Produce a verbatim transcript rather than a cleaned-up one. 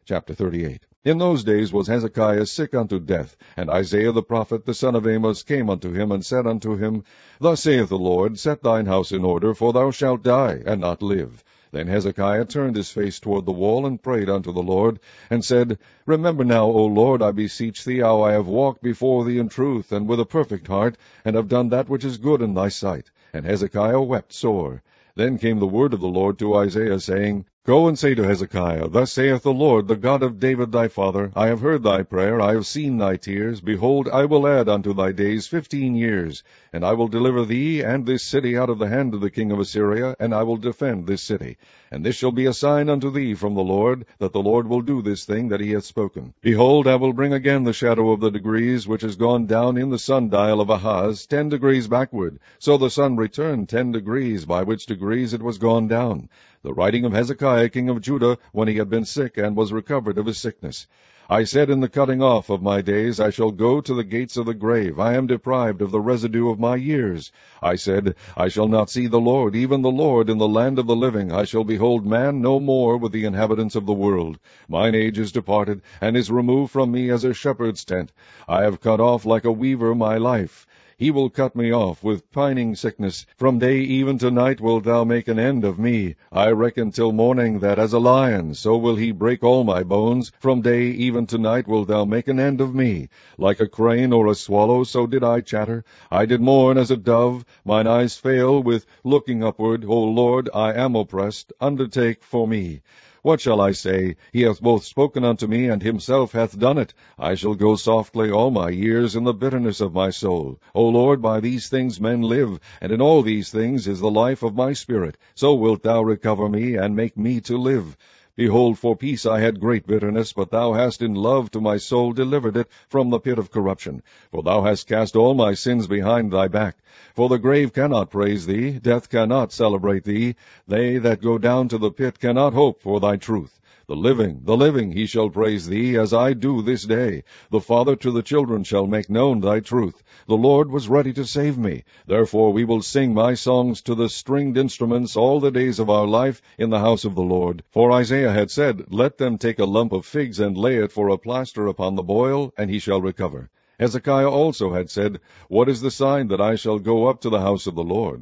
Chapter thirty-eight. In those days was Hezekiah sick unto death, and Isaiah the prophet, the son of Amos, came unto him, and said unto him, Thus saith the Lord, Set thine house in order, for thou shalt die, and not live. Then Hezekiah turned his face toward the wall, and prayed unto the Lord, and said, Remember now, O Lord, I beseech thee, how I have walked before thee in truth, and with a perfect heart, and have done that which is good in thy sight. And Hezekiah wept sore. Then came the word of the Lord to Isaiah, saying, Go and say to Hezekiah, Thus saith the Lord, the God of David thy father, I have heard thy prayer, I have seen thy tears. Behold, I will add unto thy days fifteen years, and I will deliver thee and this city out of the hand of the king of Assyria, and I will defend this city. And this shall be a sign unto thee from the Lord, that the Lord will do this thing that he hath spoken. Behold, I will bring again the shadow of the degrees, which is gone down in the sundial of Ahaz, ten degrees backward. So the sun returned ten degrees, by which degrees it was gone down. The writing of Hezekiah king of Judah, when he had been sick, and was recovered of his sickness. I said in the cutting off of my days, I shall go to the gates of the grave. I am deprived of the residue of my years. I said, I shall not see the Lord, even the Lord, in the land of the living. I shall behold man no more with the inhabitants of the world. Mine age is departed, and is removed from me as a shepherd's tent. I have cut off like a weaver my life. He will cut me off with pining sickness. From day even to night wilt thou make an end of me. I reckon till morning that as a lion, so will he break all my bones. From day even to night wilt thou make an end of me. Like a crane or a swallow, so did I chatter. I did mourn as a dove. Mine eyes fail with looking upward. O Lord, I am oppressed. Undertake for me. What shall I say? He hath both spoken unto me, and himself hath done it. I shall go softly all my years in the bitterness of my soul. O Lord, by these things men live, and in all these things is the life of my spirit. So wilt thou recover me, and make me to live. Behold, for peace I had great bitterness, but thou hast in love to my soul delivered it from the pit of corruption. For thou hast cast all my sins behind thy back. For the grave cannot praise thee, death cannot celebrate thee. They that go down to the pit cannot hope for thy truth. The living, the living, he shall praise thee, as I do this day. The father to the children shall make known thy truth. The Lord was ready to save me. Therefore we will sing my songs to the stringed instruments all the days of our life in the house of the Lord. For Isaiah had said, Let them take a lump of figs and lay it for a plaster upon the boil, and he shall recover. Hezekiah also had said, What is the sign that I shall go up to the house of the Lord?